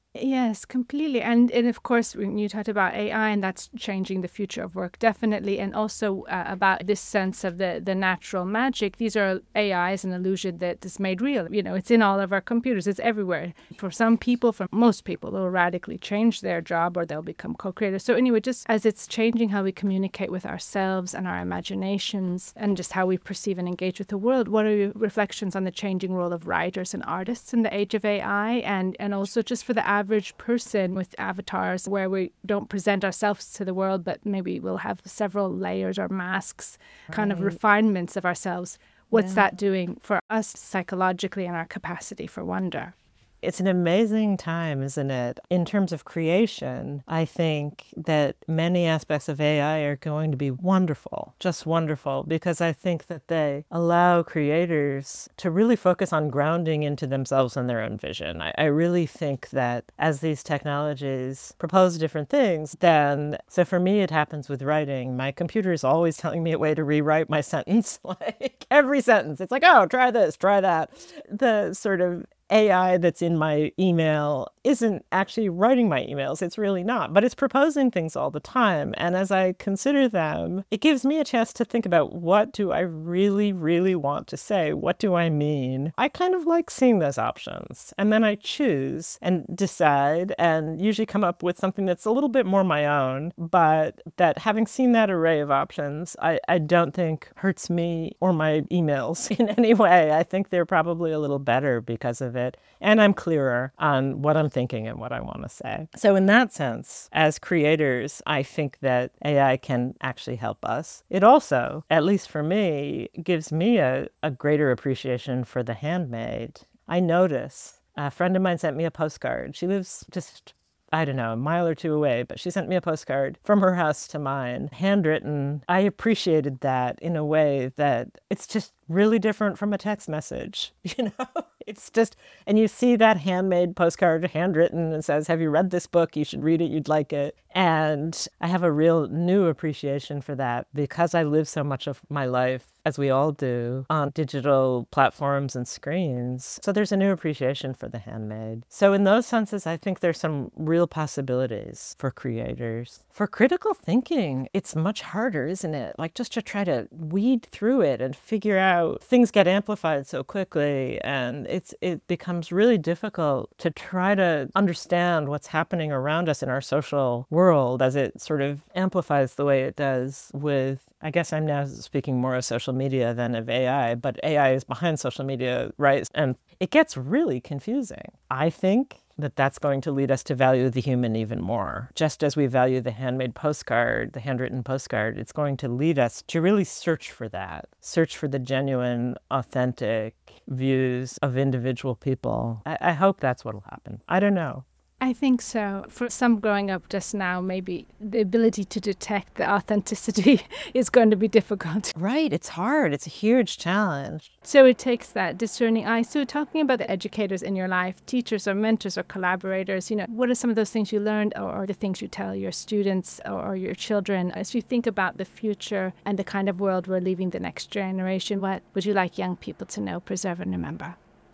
Yes, completely. And and of course, when you talked about A I, and that's changing the future of work, definitely. And also uh, about this sense of the, the natural magic. These are A Is, an illusion that is made real. You know, it's in all of our computers. It's everywhere. For some people, for most people, they'll radically change their job or they'll become co-creators. So anyway, just as it's changing how we communicate with ourselves and our imaginations and just how we perceive and engage with the world, what are your reflections on the changing role of writers and artists in the age of A I? And, and also just for the average person with avatars where we don't present ourselves to the world, but maybe we'll have several layers or masks, right. kind of refinements of ourselves. What's yeah. that doing for us psychologically and our capacity for wonder? It's an amazing time, isn't it? In terms of creation, I think that many aspects of A I are going to be wonderful, just wonderful, because I think that they allow creators to really focus on grounding into themselves and their own vision. I, I really think that as these technologies propose different things, then, so for me, it happens with writing. My computer is always telling me a way to rewrite my sentence, like every sentence. It's like, oh, try this, try that. The sort of A I that's in my email isn't actually writing my emails. It's really not, but it's proposing things all the time. And as I consider them, it gives me a chance to think about, what do I really, really want to say? What do I mean? I kind of like seeing those options. And then I choose and decide and usually come up with something that's a little bit more my own, but that having seen that array of options, I, I don't think hurts me or my emails in any way. I think they're probably a little better because of it. And I'm clearer on what I'm thinking and what I want to say. So in that sense, as creators, I think that A I can actually help us. It also, at least for me, gives me a, a greater appreciation for the handmade. I notice a friend of mine sent me a postcard. She lives just, I don't know, a mile or two away, but she sent me a postcard from her house to mine, handwritten. I appreciated that in a way that it's just really different from a text message, you know? It's just, and you see that handmade postcard, handwritten, and says, have you read this book? You should read it. You'd like it. And I have a real new appreciation for that because I live so much of my life, as we all do, on digital platforms and screens. So there's a new appreciation for the handmade. So in those senses, I think there's some real possibilities for creators. For critical thinking, it's much harder, isn't it? Like just to try to weed through it and figure out, things get amplified so quickly, and it's it becomes really difficult to try to understand what's happening around us in our social world as it sort of amplifies the way it does with, I guess I'm now speaking more of social media than of A I, but A I is behind social media, right? And it gets really confusing. I think that that's going to lead us to value the human even more. Just as we value the handmade postcard, the handwritten postcard, it's going to lead us to really search for that, search for the genuine, authentic views of individual people. I, I hope that's what will happen. I don't know. I think so. For some growing up just now, maybe the ability to detect the authenticity is going to be difficult. Right. It's hard. It's a huge challenge. So it takes that discerning eye. So talking about the educators in your life, teachers or mentors or collaborators, you know, what are some of those things you learned or, or the things you tell your students or, or your children as you think about the future and the kind of world we're leaving the next generation? What would you like young people to know, preserve, and remember?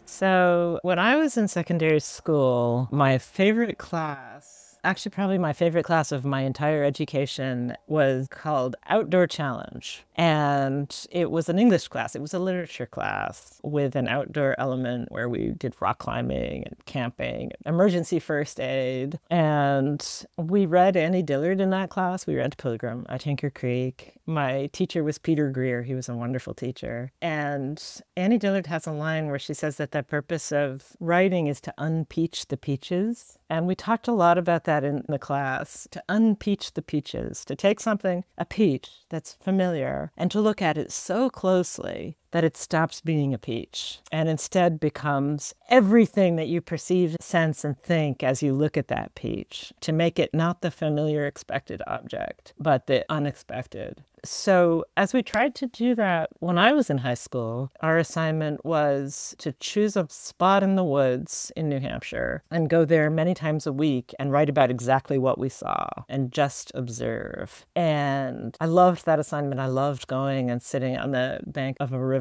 So when I was in secondary school, my favorite class, actually probably my favorite class of my entire education, was called Outdoor Challenge. And it was an English class. It was a literature class with an outdoor element where we did rock climbing and camping, emergency first aid. And we read Annie Dillard in that class. We read Pilgrim at Tinker Creek. My teacher was Peter Greer. He was a wonderful teacher. And Annie Dillard has a line where she says that the purpose of writing is to unpeach the peaches. And we talked a lot about that in the class, to unpeach the peaches, to take something, a peach that's familiar, and to look at it so closely that it stops being a peach and instead becomes everything that you perceive, sense, and think as you look at that peach, to make it not the familiar expected object, but the unexpected. So as we tried to do that when I was in high school, our assignment was to choose a spot in the woods in New Hampshire and go there many times a week and write about exactly what we saw and just observe. And I loved that assignment. I loved going and sitting on the bank of a river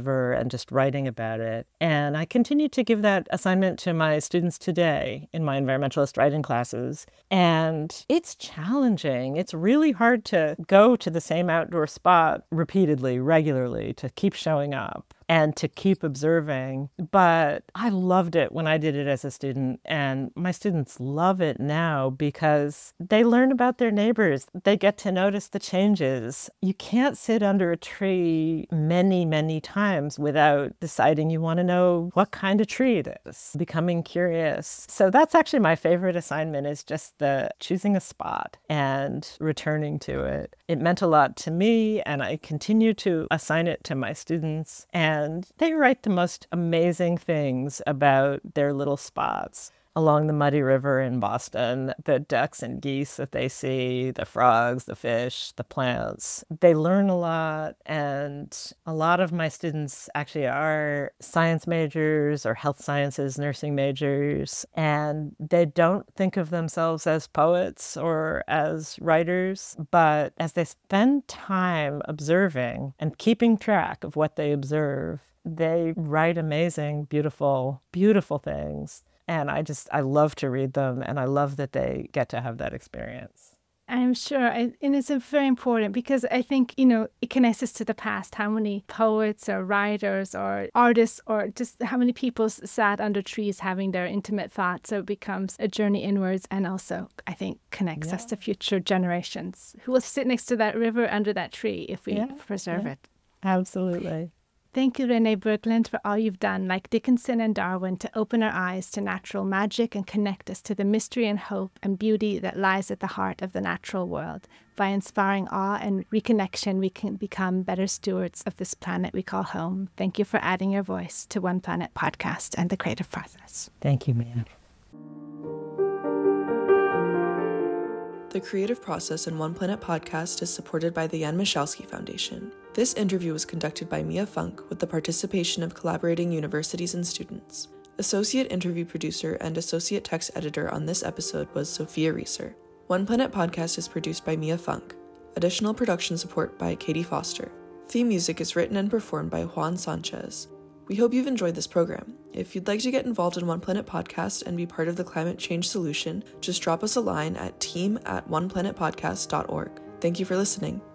River and just writing about it. And I continue to give that assignment to my students today in my environmentalist writing classes. And it's challenging. It's really hard to go to the same outdoor spot repeatedly, regularly, to keep showing up and to keep observing. But I loved it when I did it as a student, and my students love it now because they learn about their neighbors. They get to notice the changes. You can't sit under a tree many, many times without deciding you want to know what kind of tree it is, becoming curious. So that's actually my favorite assignment, is just the choosing a spot and returning to it. It meant a lot to me, and I continue to assign it to my students. And And they write the most amazing things about their little spots along the muddy river in Boston, the ducks and geese that they see, the frogs, the fish, the plants. They learn a lot, and a lot of my students actually are science majors or health sciences nursing majors, and they don't think of themselves as poets or as writers, but as they spend time observing and keeping track of what they observe, they write amazing, beautiful, beautiful things. And I just, I love to read them, and I love that they get to have that experience. I'm sure. I, and it's a very important, because I think, you know, it connects us to the past. How many poets or writers or artists, or just how many people sat under trees having their intimate thoughts. So it becomes a journey inwards, and also, I think, connects yeah. us to future generations who will sit next to that river under that tree if we yeah. preserve yeah. it. Absolutely. Thank you, Renee Berglund, for all you've done, like Dickinson and Darwin, to open our eyes to natural magic and connect us to the mystery and hope and beauty that lies at the heart of the natural world. By inspiring awe and reconnection, we can become better stewards of this planet we call home. Thank you for adding your voice to One Planet Podcast and the creative process. Thank you, Mia. The Creative Process and One Planet Podcast is supported by the Jan Michalski Foundation. This interview was conducted by Mia Funk with the participation of collaborating universities and students. Associate interview producer and associate text editor on this episode was Sophia Reeser. One Planet Podcast is produced by Mia Funk. Additional production support by Katie Foster. Theme music is written and performed by Juan Sanchez. We hope you've enjoyed this program. If you'd like to get involved in One Planet Podcast and be part of the climate change solution, just drop us a line at team at one planet podcast dot org. Thank you for listening.